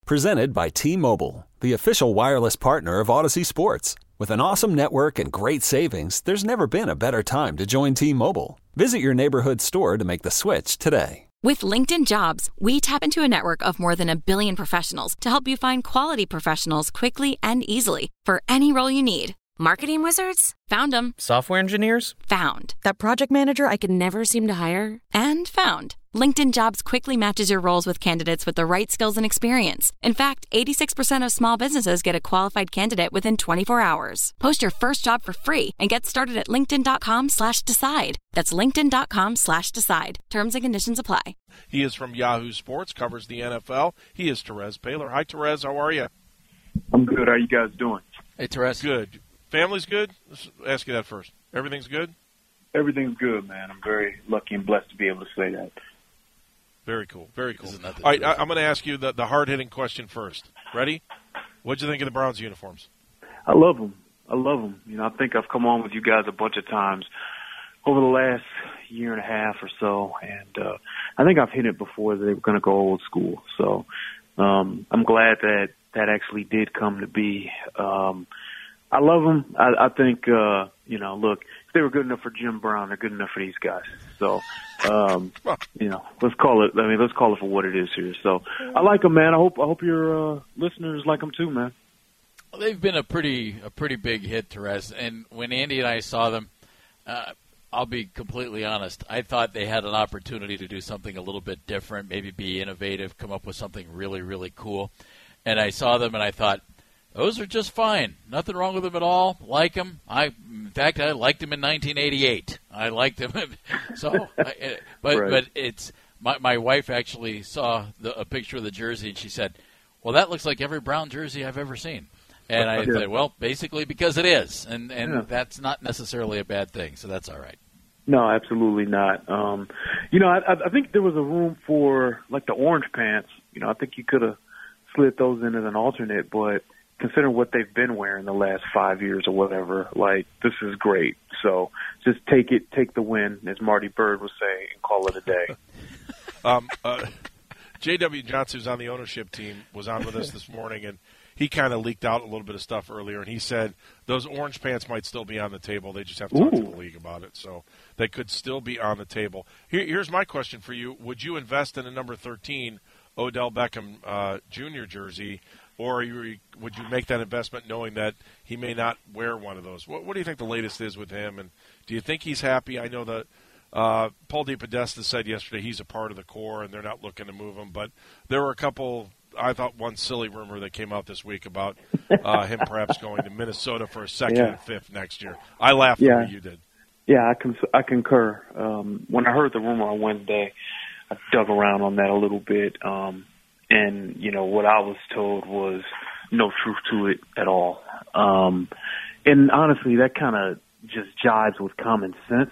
Presented by T-Mobile, the official wireless partner of Odyssey Sports. With an awesome network and great savings, there's never been a better time to join T-Mobile. Visit your neighborhood store to make the switch today. With LinkedIn Jobs, we tap into a network of more than 1 billion professionals to help you find quality professionals quickly and easily for any role you need. Marketing wizards? Found them. Software engineers? Found. That project manager I could never seem to hire? And found. LinkedIn Jobs quickly matches your roles with candidates with the right skills and experience. In fact, 86% of small businesses get a qualified candidate within 24 hours. Post your first job for free and get started at linkedin.com/decide. That's linkedin.com/decide. Terms and conditions apply. He is from Yahoo Sports, covers the NFL. He is Terez Paylor. Hi, Terez. How are you? I'm good. How you guys doing? Hey, Terez. Good. Family's good? Let's ask you that first. Everything's good? Everything's good, man. I'm very lucky and blessed to be able to say that. Very cool. Very cool. All right, I'm going to ask you the hard-hitting question first. Ready? What'd you think of the Browns uniforms? I love them. You know, I think I've come on with you guys a bunch of times over the last year and a half or so, and I think I've hit it before that they were going to go old school. So I'm glad that actually did come to be. I love them. I think, you know, look, if they were good enough for Jim Brown, they're good enough for these guys. So, you know, let's call it for what it is here. So I like them, man. I hope your listeners like them too, man. Well, they've been a pretty big hit, Terez. And when Andy and I saw them, I'll be completely honest, I thought they had an opportunity to do something a little bit different, maybe be innovative, come up with something really, really cool. And I saw them and I thought, those are just fine. Nothing wrong with them at all. Like them. In fact, I liked them in 1988. I liked them. But it's my wife actually saw a picture of the jersey and she said, "Well, that looks like every Brown jersey I've ever seen." And I said, "Well, basically because it is, and that's not necessarily a bad thing. So that's all right." No, absolutely not. You know, I think there was a room for like the orange pants. You know, I think you could have slid those in as an alternate, but considering what they've been wearing the last 5 years or whatever, like, this is great. So just take the win, as Marty Bird would say, and call it a day. J.W. Johnson, who's on the ownership team, was on with us this morning, and he kind of leaked out a little bit of stuff earlier, and he said those orange pants might still be on the table. They just have to talk to the league about it. So they could still be on the table. Here's my question for you. Would you invest in a number 13 Odell Beckham Jr. jersey, or would you make that investment knowing that he may not wear one of those? What do you think the latest is with him, and do you think he's happy? I know that Paul DePodesta said yesterday he's a part of the core and they're not looking to move him, but there were a couple, I thought one silly rumor that came out this week about him perhaps going to Minnesota for a second and fifth next year. I laughed the way you did. Yeah, I concur. When I heard the rumor on Wednesday, I dug around on that a little bit. And, you know, what I was told was no truth to it at all. And honestly, that kind of just jives with common sense.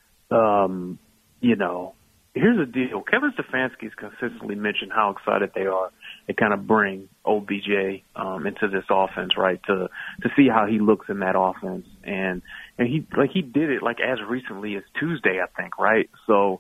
You know, here's the deal. Kevin Stefanski's consistently mentioned how excited they are to kind of bring OBJ into this offense, right, to see how he looks in that offense. And he did it like as recently as Tuesday, I think, right? So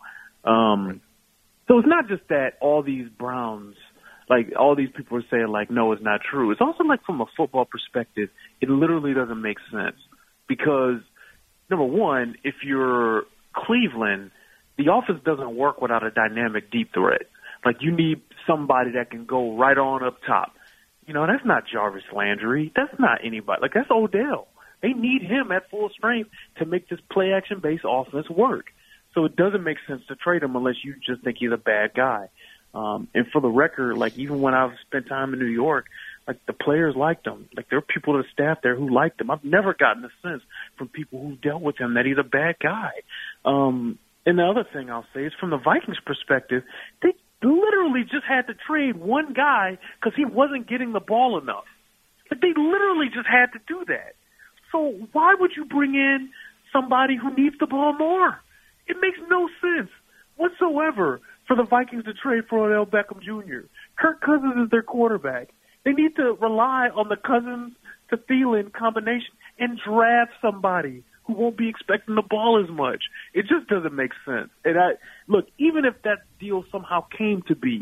it's not just that all these Browns, like, all these people are saying, like, no, it's not true. It's also, like, from a football perspective, it literally doesn't make sense. Because, number one, if you're Cleveland, the offense doesn't work without a dynamic deep threat. Like, you need somebody that can go right on up top. You know, that's not Jarvis Landry. That's not anybody. Like, that's Odell. They need him at full strength to make this play-action-based offense work. So it doesn't make sense to trade him unless you just think he's a bad guy. And for the record, like, even when I've spent time in New York, like, the players liked him. Like, there are people on the staff there who liked him. I've never gotten a sense from people who dealt with him that he's a bad guy. And the other thing I'll say is from the Vikings' perspective, they literally just had to trade one guy because he wasn't getting the ball enough. Like, they literally just had to do that. So why would you bring in somebody who needs the ball more? It makes no sense whatsoever for the Vikings to trade for Odell Beckham Jr. Kirk Cousins is their quarterback. They need to rely on the Cousins to Thielen combination and draft somebody who won't be expecting the ball as much. It just doesn't make sense. And look, even if that deal somehow came to be,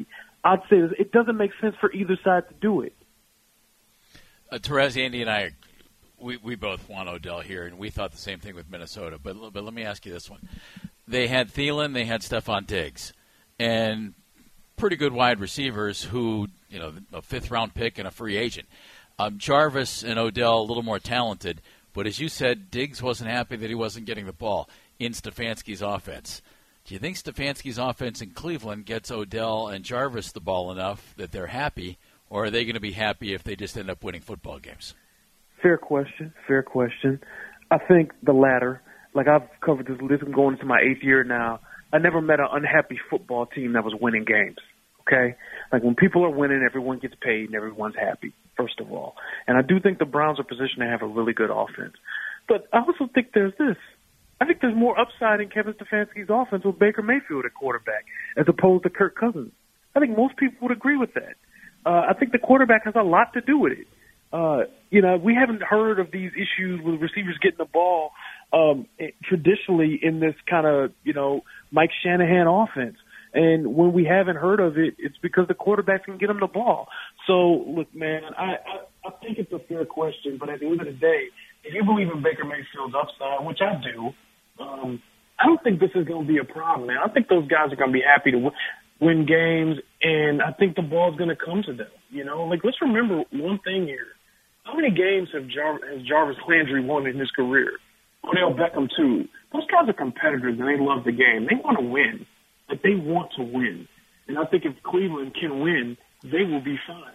I'd say it doesn't make sense for either side to do it. Terez, Andy, and I, we both want Odell here, and we thought the same thing with Minnesota. But let me ask you this one. They had Thielen, they had Stephon Diggs, and pretty good wide receivers who, a fifth-round pick and a free agent. Jarvis and Odell a little more talented, but as you said, Diggs wasn't happy that he wasn't getting the ball in Stefanski's offense. Do you think Stefanski's offense in Cleveland gets Odell and Jarvis the ball enough that they're happy, or are they going to be happy if they just end up winning football games? Fair question. I think the latter. Like, I've covered this. I'm going into my 8th year now. I never met an unhappy football team that was winning games, okay? Like, when people are winning, everyone gets paid and everyone's happy, first of all. And I do think the Browns are positioned to have a really good offense. But I also think there's this. I think there's more upside in Kevin Stefanski's offense with Baker Mayfield at quarterback as opposed to Kirk Cousins. I think most people would agree with that. I think the quarterback has a lot to do with it. We haven't heard of these issues with receivers getting the ball traditionally in this kind of, Mike Shanahan offense. And when we haven't heard of it, it's because the quarterbacks can get them the ball. So, look, man, I think it's a fair question, but at the end of the day, if you believe in Baker Mayfield's upside, which I do, I don't think this is going to be a problem, man. I think those guys are going to be happy to win games, and I think the ball's going to come to them. Let's remember one thing here. How many games has Jarvis Landry won in his career? Odell Beckham, too. Those guys are competitors, and they love the game. They want to win. They want to win. And I think if Cleveland can win, they will be fine.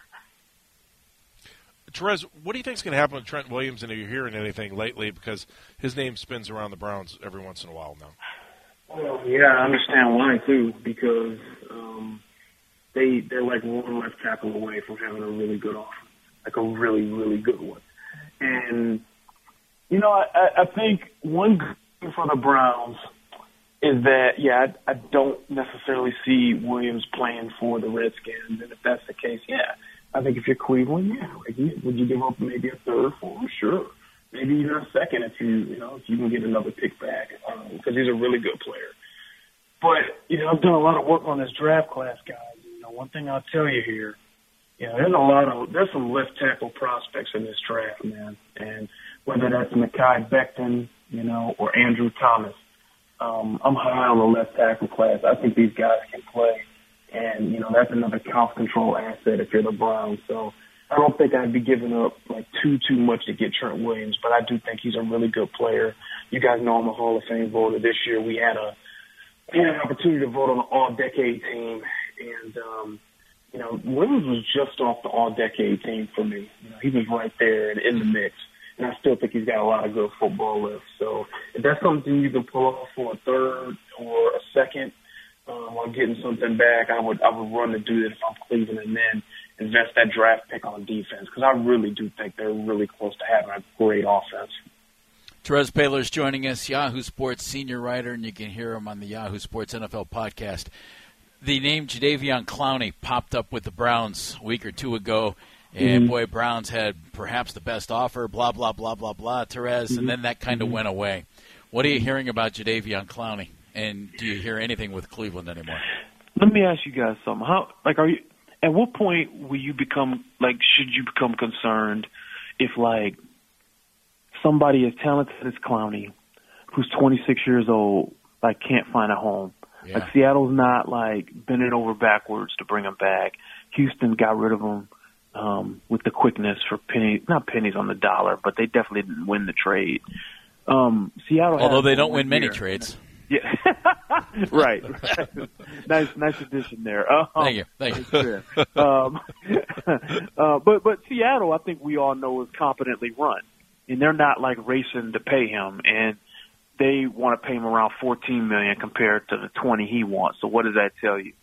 Terez, what do you think is going to happen with Trent Williams, and are you hearing anything lately? Because his name spins around the Browns every once in a while now. Well, yeah, I understand why, too, because they're like one left tackle away from having a really good offense, like a really, really good one. And, I think one good thing for the Browns is that, I don't necessarily see Williams playing for the Redskins. And if that's the case, I think if you're Cleveland, would you give up maybe a third for him? Sure. Maybe even a second if you can get another pick back, because he's a really good player. But, I've done a lot of work on this draft class, guys. One thing I'll tell you here, there's some left tackle prospects in this draft, man. And whether that's Mekhi Becton, or Andrew Thomas, I'm high on the left tackle class. I think these guys can play. And, that's another cost control asset if you're the Browns. So I don't think I'd be giving up too much to get Trent Williams, but I do think he's a really good player. You guys know I'm a Hall of Fame voter. This year we had an opportunity to vote on the all-decade team. And, Williams was just off the all-decade team for me. He was right there in the mix. And I still think he's got a lot of good football left. So if that's something you can pull off for a third or a second, or getting something back, I would run to do that if I'm Cleveland, and then invest that draft pick on defense, because I really do think they're really close to having a great offense. Terez Paylor's joining us, Yahoo Sports senior writer, and you can hear him on the Yahoo Sports NFL podcast. The name Jadeveon Clowney popped up with the Browns a week or two ago, and boy, Browns had perhaps the best offer, blah, blah, blah, blah, blah, Terez, and then that kind of went away. What are you hearing about Jadeveon Clowney? And do you hear anything with Cleveland anymore? Let me ask you guys something. Are you? At what point will you become should you become concerned if somebody as talented as Clowney, who's 26 years old, can't find a home? Yeah. Seattle's not bending over backwards to bring him back. Houston got rid of him with the quickness for not pennies on the dollar, but they definitely didn't win the trade. Seattle, although they don't win many trades. Yeah, right. Nice addition there. Thank you. But Seattle, I think we all know, is competently run, and they're not racing to pay him, and they want to pay him around $14 million compared to the $20 he wants. So what does that tell you?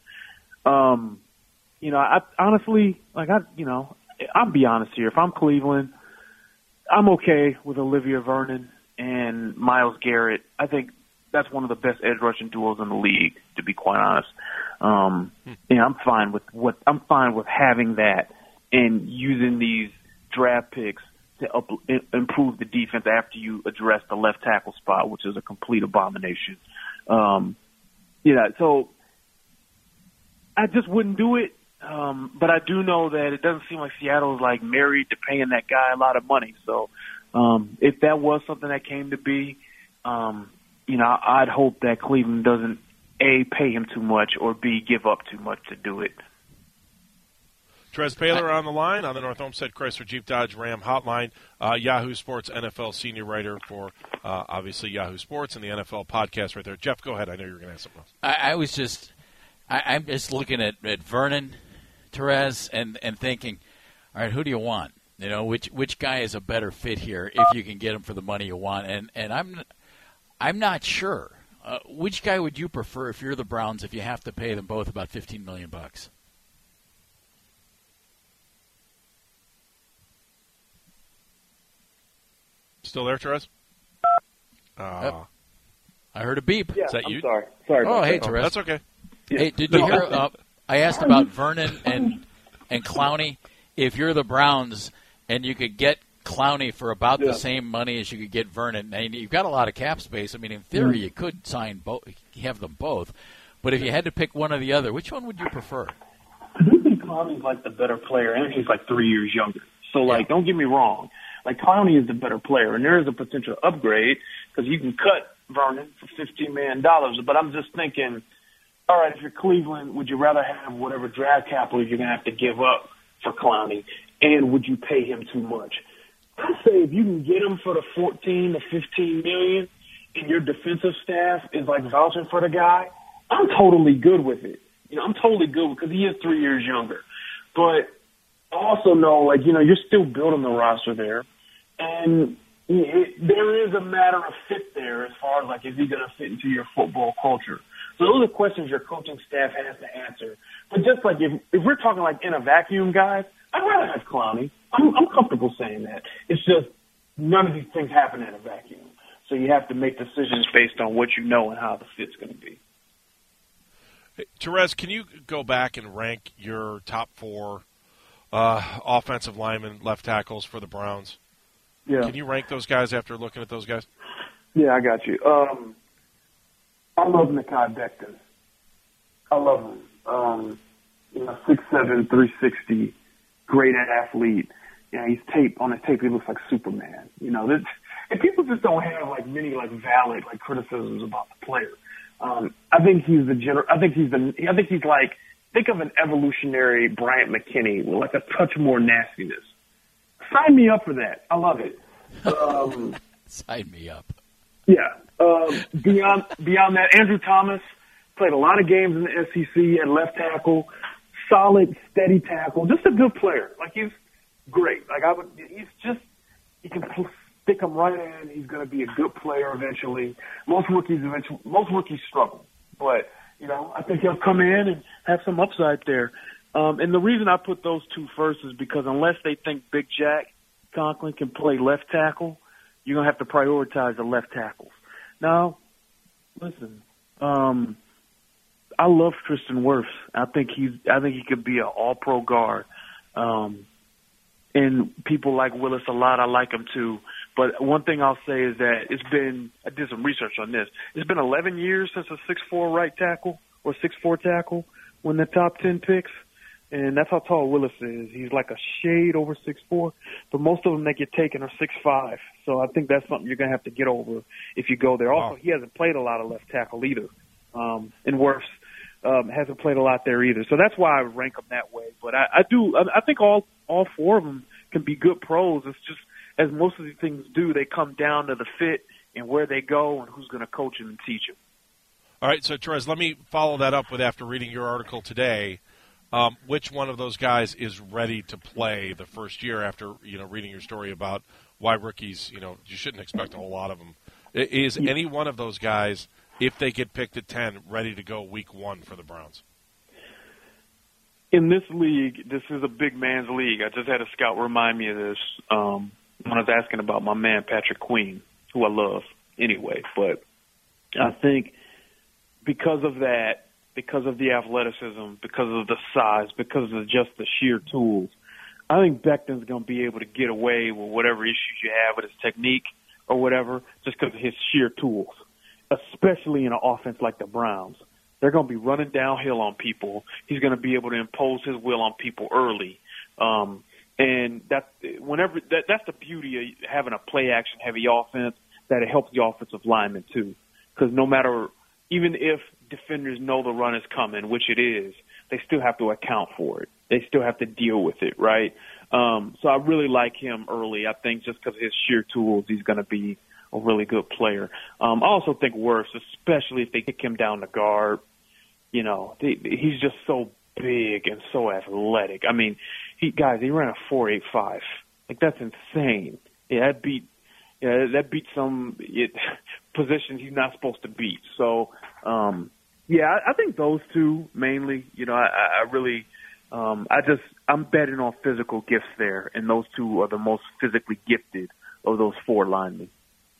I honestly, I'll be honest here. If I'm Cleveland, I'm okay with Olivia Vernon and Myles Garrett. I think that's one of the best edge rushing duos in the league, to be quite honest. I'm fine with having that and using these draft picks to improve the defense after you address the left tackle spot, which is a complete abomination. So I just wouldn't do it. But I do know that it doesn't seem like Seattle's like married to paying that guy a lot of money. So if that was something that came to be, I'd hope that Cleveland doesn't A, pay him too much, or B, give up too much to do it. Trez Paylor on the line on the North Olmsted Chrysler Jeep Dodge Ram hotline. Yahoo Sports NFL senior writer for obviously Yahoo Sports and the NFL podcast right there. Jeff, go ahead. I know you were going to ask something else. I'm just looking at Vernon, Terez, and thinking, all right, who do you want? Which guy is a better fit here if you can get him for the money you want? And I'm not sure. Which guy would you prefer if you're the Browns if you have to pay them both about $15 million? Still there, Terez? I heard a beep. Yeah, is that you? Sorry. Oh, hey, Terez. That's okay. Hey, did you hear? I asked about Vernon and Clowney. If you're the Browns and you could get Clowney for about the same money as you could get Vernon, and you've got a lot of cap space. I mean, in theory, you could sign both, have them both. But if you had to pick one or the other, which one would you prefer? I do think Clowney's like the better player, and he's like 3 years younger. So, don't get me wrong. Like, Clowney is the better player, and there is a potential upgrade because you can cut Vernon for $15 million. But I'm just thinking, all right, if you're Cleveland, would you rather have whatever draft capital you're going to have to give up for Clowney, and would you pay him too much? I say if you can get him for the 14 to 15 million, and your defensive staff is like vouching for the guy, I'm totally good with it. I'm totally good because he is 3 years younger. But I also know, you're still building the roster there, and there is a matter of fit there as far as, is he going to fit into your football culture? So those are questions your coaching staff has to answer. But just if we're talking in a vacuum, guys, I'd rather have Clowney. I'm comfortable saying that. It's just none of these things happen in a vacuum. So you have to make decisions based on what you know and how the fit's going to be. Hey, Terez, can you go back and rank your top four offensive linemen, left tackles for the Browns? Yeah. Can you rank those guys after looking at those guys? Yeah, I got you. I love Mekhi Becton. I love him. 6'7", 360, great athlete. He's on his tape, he looks like Superman. And people just don't have many valid criticisms about the player. I think he's think of an evolutionary Bryant McKinney with a touch more nastiness. Sign me up for that. I love it. Sign me up. Yeah. Beyond that, Andrew Thomas played a lot of games in the SEC at left tackle. Solid, steady tackle. Just a good player. He's great. You can stick him right in. He's going to be a good player eventually. Most rookies struggle. But, I think he'll come in and have some upside there. And the reason I put those two first is because unless they think Big Jack Conklin can play left tackle, you're going to have to prioritize the left tackles. Now, listen, I love Tristan Wirfs. I think he could be an all-pro guard. And people like Willis a lot. I like him too. But one thing I'll say is that I did some research on this. It's been 11 years since a 6'4" right tackle or 6'4" tackle won the top 10 picks. And that's how tall Willis is. He's like a shade over 6'4", but most of them that get taken are 6'5". So I think that's something you're going to have to get over if you go there. Also, he hasn't played a lot of left tackle either. And Wirfs hasn't played a lot there either. So that's why I rank them that way. But I think all four of them can be good pros. It's just, as most of these things do, they come down to the fit and where they go and who's going to coach them and teach them. All right, so Terez, let me follow that up with, after reading your article today, which one of those guys is ready to play the first year after, reading your story about why rookies, you shouldn't expect a whole lot of them. Is any one of those guys, if they get picked at 10, ready to go week one for the Browns? In this league, this is a big man's league. I just had a scout remind me of this when I was asking about my man Patrick Queen, who I love anyway. But I think because of that, because of the athleticism, because of the size, because of just the sheer tools, I think Becton's going to be able to get away with whatever issues you have with his technique or whatever, just because of his sheer tools, especially in an offense like the Browns. they're going to be running downhill on people. He's going to be able to impose his will on people early. And that's the beauty of having a play-action heavy offense, that it helps the offensive linemen too. Because no matter, even if defenders know the run is coming, which it is, they still have to account for it. They still have to deal with it, right? So I really like him early. I think just because of his sheer tools, he's going to be a really good player. I also think Wirfs, especially if they kick him down the guard, he's just so big and so athletic. I mean, he ran a 4.85. Like, that's insane. Yeah, that beat some positions he's not supposed to beat. So, I think those two mainly. I really, I'm betting on physical gifts there, and those two are the most physically gifted of those four linemen.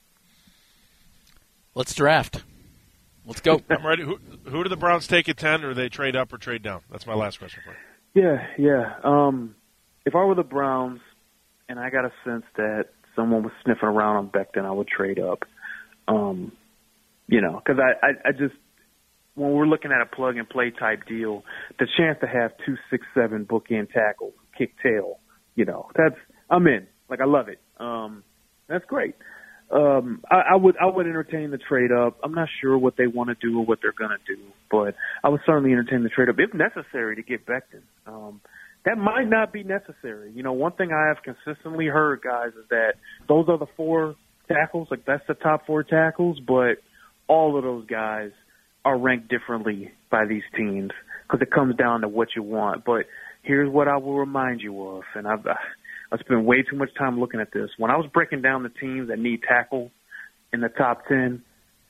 Let's draft. Let's go. I'm ready. Who do the Browns take at 10, or do they trade up or trade down? That's my last question for you. Yeah. If I were the Browns and I got a sense that someone was sniffing around on Becton, I would trade up. Because I just, when we're looking at a plug-and-play type deal, the chance to have 2 6'7" bookend tackles, kick tail, I'm in. Like, I love it. That's great. I would entertain the trade up. I'm not sure what they want to do or what they're going to do, but I would certainly entertain the trade up if necessary to get Becton. That might not be necessary. One thing I have consistently heard, guys, is that those are the 4 tackles. Like, that's the top 4 tackles, but all of those guys are ranked differently by these teams because it comes down to what you want. But here's what I will remind you of, and I spent way too much time looking at this. When I was breaking down the teams that need tackle in the top 10,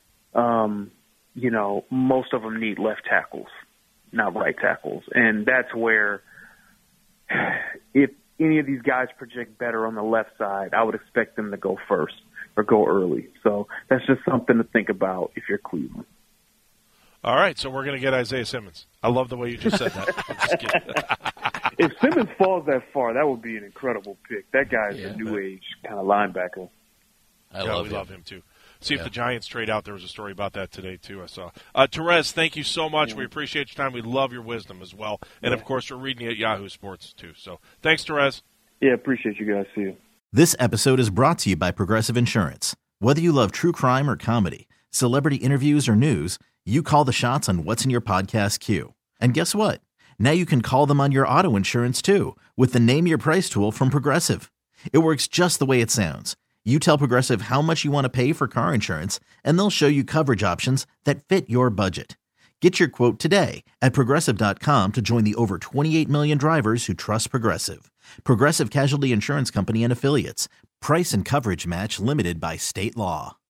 most of them need left tackles, not right tackles. And that's where, if any of these guys project better on the left side, I would expect them to go first or go early. So that's just something to think about if you're Cleveland. All right, so we're going to get Isaiah Simmons. I love the way you just said that. I'm just kidding. If Simmons falls that far, that would be an incredible pick. That guy's a new age kind of linebacker. I love him too. See if the Giants trade out. There was a story about that today too, I saw. Terez, thank you so much. We appreciate your time. We love your wisdom as well. And, of course, we're reading you at Yahoo Sports too. So thanks, Terez. Yeah, appreciate you guys. See you. This episode is brought to you by Progressive Insurance. Whether you love true crime or comedy, celebrity interviews or news, you call the shots on what's in your podcast queue. And guess what? Now you can call them on your auto insurance too with the Name Your Price tool from Progressive. It works just the way it sounds. You tell Progressive how much you want to pay for car insurance, and they'll show you coverage options that fit your budget. Get your quote today at Progressive.com to join the over 28 million drivers who trust Progressive. Progressive Casualty Insurance Company and Affiliates. Price and coverage match limited by state law.